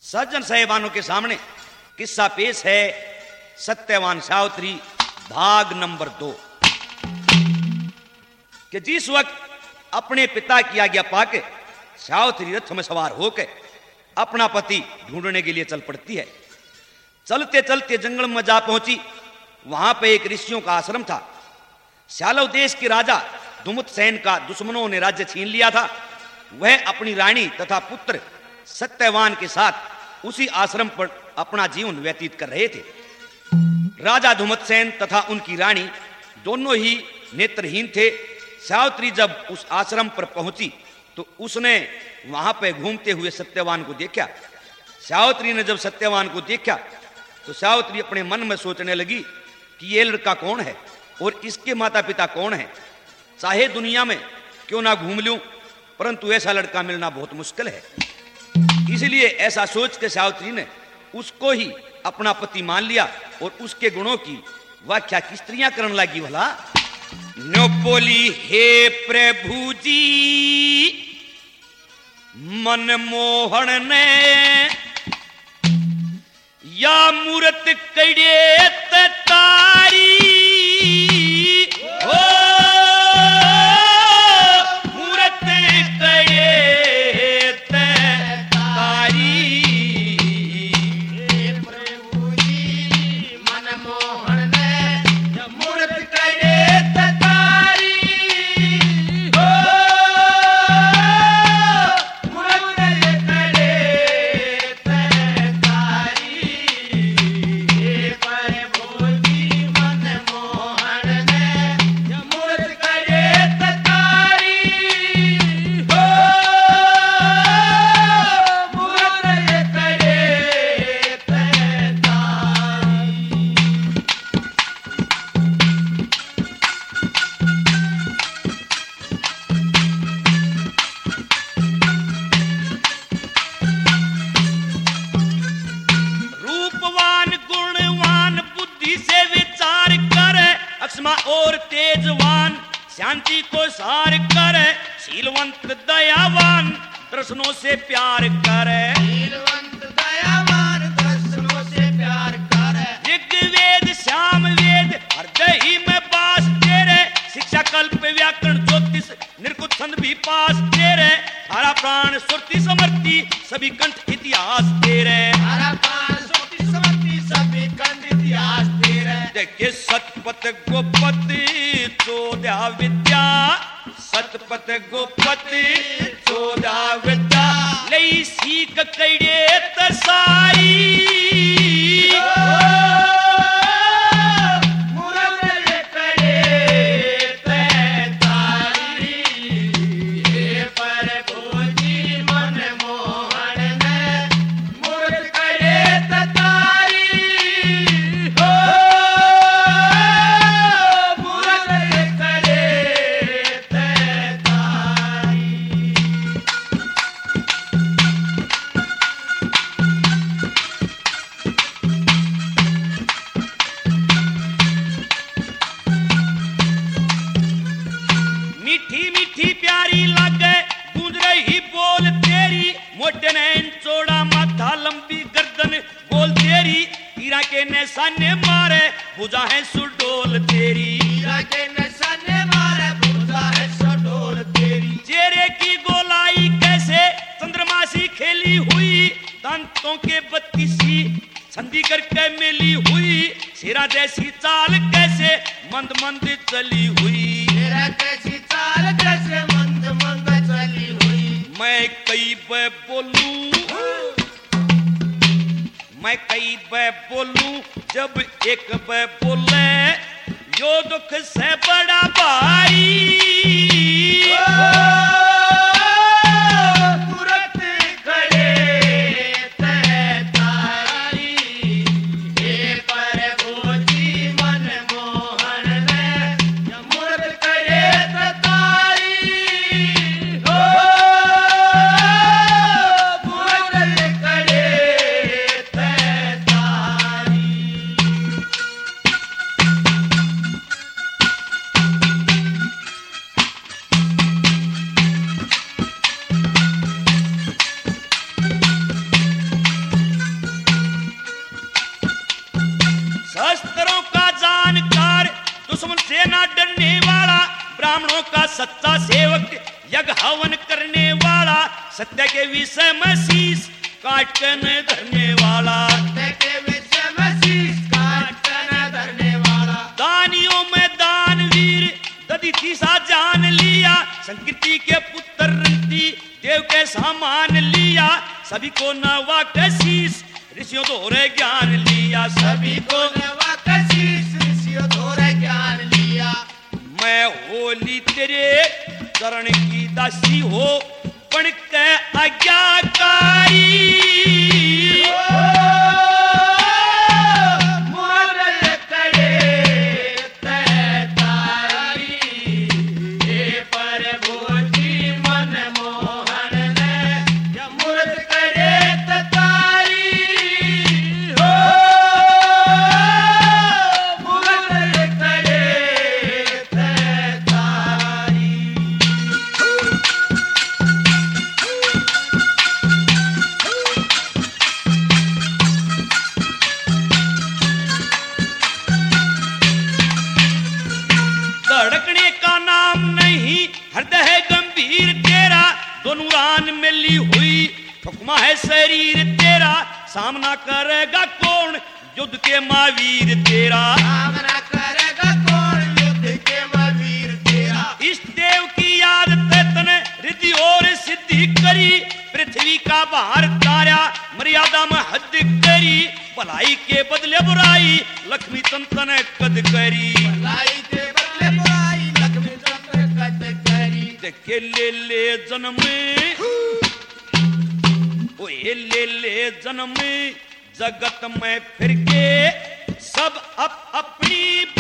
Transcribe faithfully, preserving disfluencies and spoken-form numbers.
सज्जन साहेबानों के सामने किस्सा पेश है सत्यवान सावित्री भाग नंबर दो। कि जिस वक्त अपने पिता की आज्ञा पाके सावित्री रथ में सवार होकर अपना पति ढूंढने के लिए चल पड़ती है। चलते चलते जंगल में जा पहुंची। वहां पे एक ऋषियों का आश्रम था। शालव देश के राजा धुमतसेन का दुश्मनों ने राज्य छीन लिया था। वह अपनी रानी तथा पुत्र सत्यवान के साथ उसी आश्रम पर अपना जीवन व्यतीत कर रहे थे। राजा धुमतसेन तथा उनकी रानी दोनों ही नेत्रहीन थे। सावित्री जब उस आश्रम पर पहुंची तो उसने वहां पे घूमते हुए सत्यवान को देखा। सावित्री ने जब सत्यवान को देखा तो सावित्री अपने मन में सोचने लगी कि ये लड़का कौन है और इसके माता पिता कौन है। चाहे दुनिया में क्यों ना घूम लूं, परंतु ऐसा लड़का मिलना बहुत मुश्किल है। इसलिए ऐसा सोच के सावित्री ने उसको ही अपना पति मान लिया और उसके गुणों की व्याख्या किस तरह करने लगी भला। नो बोली, हे प्रभु जी मनमोहन ने या मूर्त कड़े तारी हो मूर्त कड़े तारी। प्रभु जी मनमोहन ने मूर्त कड़े तारी हो मूर्त कड़े तारी। प्रभु जी मनमोहन ने मूर्त कड़े तारी हो मूर्त कड़े तारी। रूपवान गुणवान बुद्धि से विचार करे, अक्षमा और तेजवान शांति को सार करे, शीलवंत दयावान दर्शनों से प्यार करे। शीलवंत दयावान दर्शनों से प्यार करे। ऋग्वेद श्याम वेद हृदय ही में बास तेरे, शिक्षा कल्प व्याकरण ज्योतिष निर्कुत छंद भी पास तेरे, थारा प्राण सुरति समर्थी सभी कंठ इतिहास तेरे। हरा पान सुखी समति सभी कंठ इतिहास तेरे। देखे सतपथ गोपति चौदह विद्या, सतपथ गोपति चौदह विद्या लई सीख कड़े तसाई। मूर्त कड़े तारी। प्रभु जी मनमोहन ने मूर्त कड़े तारी हो मूर्त कड़े तारी। मीठी मीठी प्यारी लागे गूंज रही बोल तेरी, मोटे नैन चौड़ा माथा लंबी गर्दन बोल तेरी, तीरा के निशाने मारे भुजा है सुडोल तेरी। हीरा के निशाने मारे भुजा है सडोल तेरी। चेहरे की गोलाई कैसे चंद्रमा सी खेली हुई, दांतों के बत्तीसी संधि करके मिली हुई, सिरा जैसी चाल कैसे मंद मंद चली हुई। तेरा कैसी चाल कैसे मंद मंद चली हुई। मैं कई बे बोलूं मैं कई बे बोलूं जब एक बे बोले, यो दुख से बड़ा भारी। मूर्त कड़े तारी। प्रभु जी मनमोहन ने मूर्त कड़े तारी हो मूर्त कड़े तारी। दुश्मन से ना डरने वाला, ब्राह्मणों का सच्चा सेवक, यज्ञ हवन करने वाला, सत्य के विषय में शीश काट के न धरने वाला, सत्य के विषय में शीश काट के न धरने वाला, दानियों में दानवीर दधीचि सा जान लिया, संकृति के पुत्र रंती देव के सामान लिया, सभी को नवा के शीश ऋषियों दोहरे ज्ञान लिया, सभी को नवा के शीश ऋषियों दोहरे ज्ञान लिया। मैं होली तेरे चरण की दासी हो बन के आज्ञाकारी, धड़कने का नाम नहीं हृदय गंभीर तेरा, दोनों रान मिली हुई ठुकमा है शरीर तेरा, सामना करेगा कौन युद्ध के महावीर तेरा, सामना करेगा कौन युद्ध के महावीर तेरा, इस देव की याद तने रिद्धि और सिद्धि करी, पृथ्वी का भार तारा मर्यादा में हद करी, भलाई के बदले बुराई लक्ष्मी तंतन कद करी, भलाई के बदले बुराई लक्ष्मी तंतन कद करी, के ले ले जन्म ओ ये ले ले जन्म जगत में फिर के सब अप अपनी